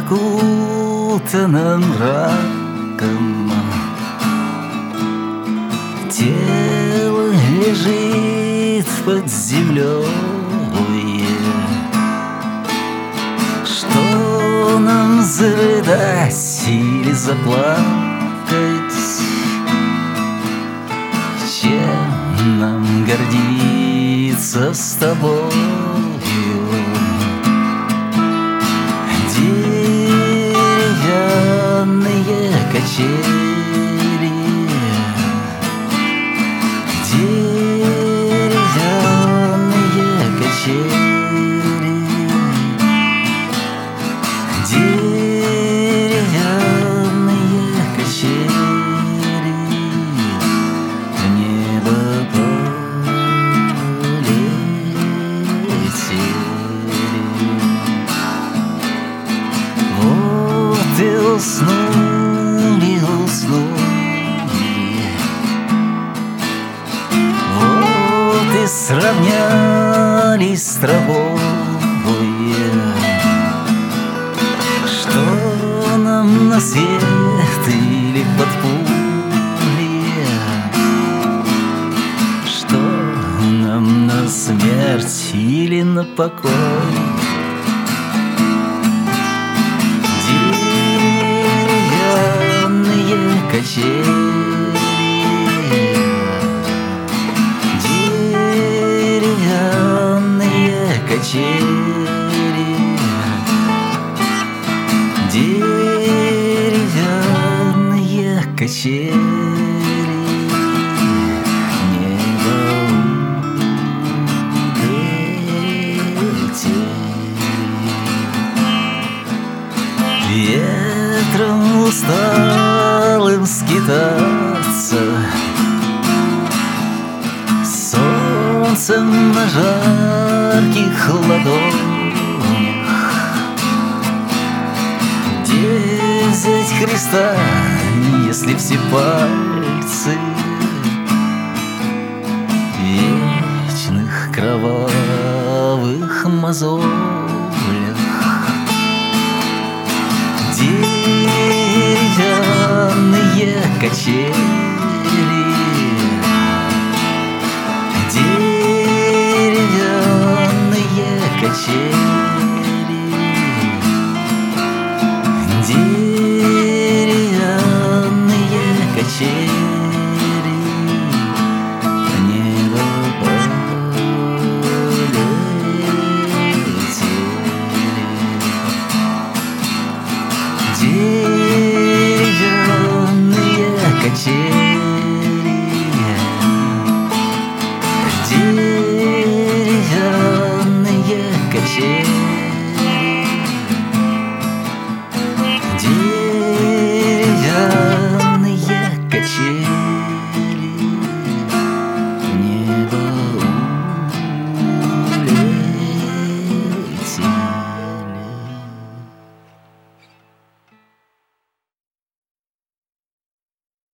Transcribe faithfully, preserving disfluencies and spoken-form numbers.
окутана мраком, тело лежит под землей. Что нам зарыдать или заплакать? Чем нам гордиться с тобою? Деревянные качели, деревянные качели, деревянные качели, в небо полетели. Вот и уснули, уснули, вот и сравнялись с травой. Что нам на свет или под пули? Что нам на смерть или на покой? Деревянные качели, деревянные качели, деревянные качели, небо улетели. Ветром усталым скитаться, солнцем на жарких ладонях. Где взять Христа, если все пальцы в вечных кровавых мозолях? Деревянные качели, деревянные качели, деревянные качели, в небо полетели. Деревянные качели,